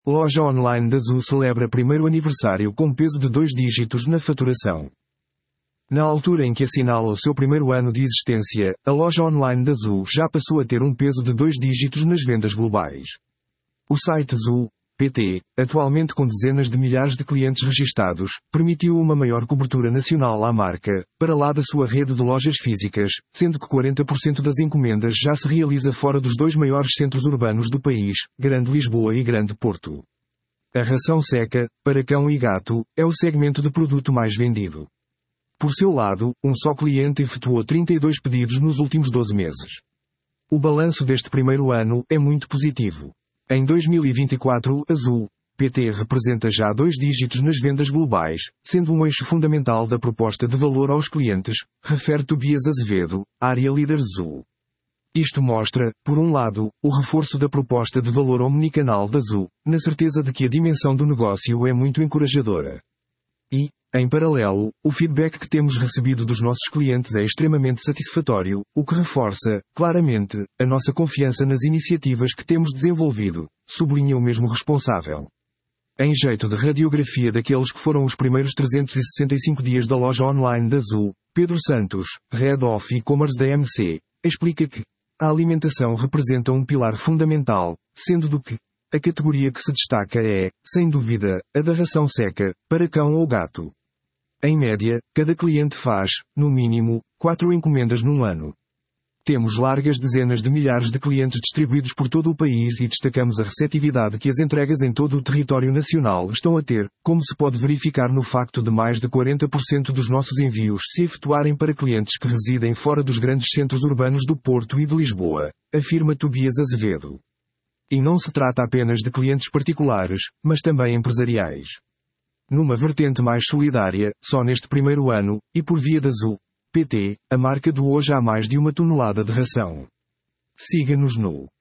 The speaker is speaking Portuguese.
Loja online da Zoo celebra primeiro aniversário com peso de 2 dígitos na faturação. Na altura em que assinala o seu primeiro ano de existência, a loja online da Zoo já passou a ter um peso de 2 dígitos nas vendas globais. O site Zoo.pt, atualmente com dezenas de milhares de clientes registados, permitiu uma maior cobertura nacional à marca, para lá da sua rede de lojas físicas, sendo que 40% das encomendas já se realiza fora dos 2 maiores centros urbanos do país, Grande Lisboa e Grande Porto. A ração seca, para cão e gato, é o segmento de produto mais vendido. Por seu lado, um só cliente efetuou 32 pedidos nos últimos 12 meses. O balanço deste primeiro ano é muito positivo. Em 2024, a Zoo.pt representa já 2 dígitos nas vendas globais, sendo um eixo fundamental da proposta de valor aos clientes, refere Tobias Azevedo, área líder Zoo. Isto mostra, por um lado, o reforço da proposta de valor omnicanal da Zoo, na certeza de que a dimensão do negócio é muito encorajadora. E, em paralelo, o feedback que temos recebido dos nossos clientes é extremamente satisfatório, o que reforça, claramente, a nossa confiança nas iniciativas que temos desenvolvido, sublinha o mesmo responsável. Em jeito de radiografia daqueles que foram os primeiros 365 dias da loja online da Zoo, Pedro Santos, Head of E-Commerce da MC, explica que a alimentação representa um pilar fundamental, sendo do que a categoria que se destaca é, sem dúvida, a da ração seca, para cão ou gato. Em média, cada cliente faz, no mínimo, 4 encomendas num ano. Temos largas dezenas de milhares de clientes distribuídos por todo o país e destacamos a receptividade que as entregas em todo o território nacional estão a ter, como se pode verificar no facto de mais de 40% dos nossos envios se efetuarem para clientes que residem fora dos grandes centros urbanos do Porto e de Lisboa, afirma Tobias Azevedo. E não se trata apenas de clientes particulares, mas também empresariais. Numa vertente mais solidária, só neste primeiro ano, e por via da Zoo.pt, a marca doou já mais de 1 tonelada de ração. Siga-nos no